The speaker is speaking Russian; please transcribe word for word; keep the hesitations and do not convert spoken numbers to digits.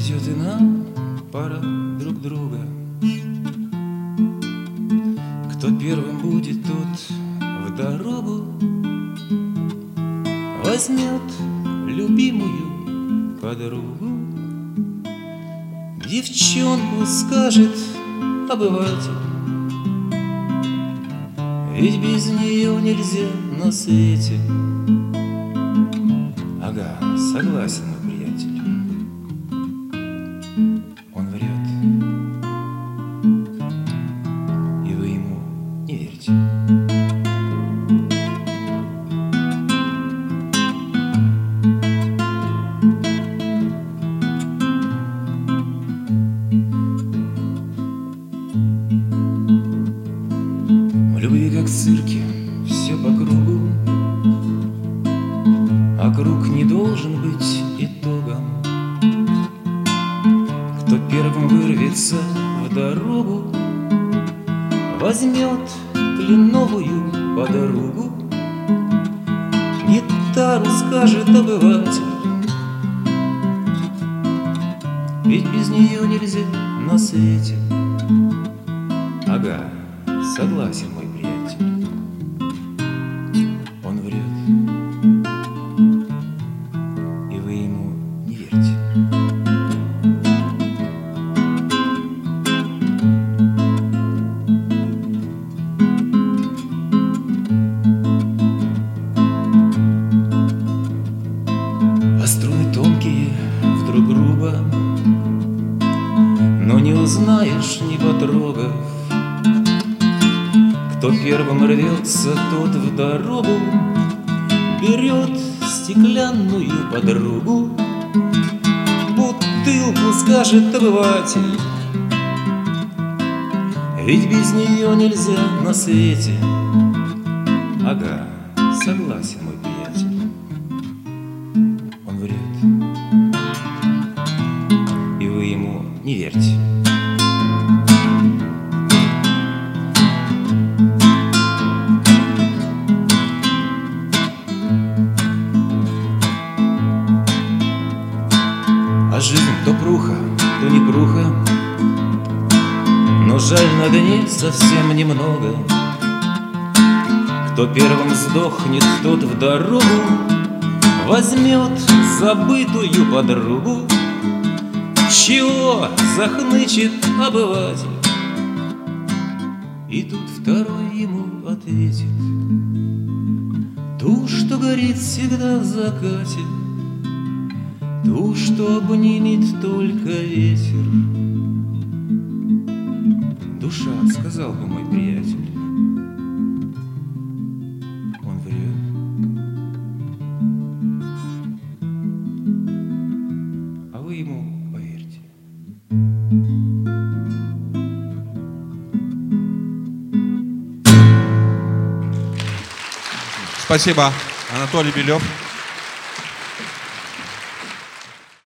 Придет и нам пора друг друга. Кто первым будет, тот в дорогу возьмет любимую подругу. Девчонку скажет обыватель, ведь без нее нельзя на свете. Ага, согласен, мой приятель. Он врет, и вы ему не верьте. В любви, как в цирке, все по кругу, а круг не должен быть итогом. Кто первым вырвется в дорогу, возьмет кленовую подругу. Гитару скажет обыватель, ведь без нее нельзя на свете. Ага, согласен, мой приятель. Он врет, и вы ему не верьте. А струны тонкие вдруг грубо, но не узнаешь, не потрогав. Кто первым рвется, тот в дорогу берет стеклянную подругу. Бутылку скажет обыватель, ведь без нее нельзя на свете. Ага, согласен, мой приятель. Он врет, и вы ему не верьте. А жизнь то пруха, то не пруха, но жаль на дне совсем немного. Кто первым сдохнет, тот в дорогу возьмет забытую подругу. Чего захнычет обыватель? И тут второй ему ответит: ту, что горит всегда в закате, ту, что обнимет только ветер. Душа, сказал бы мой приятель. Он врет, а вы ему поверьте. Спасибо, Анатолий Белев.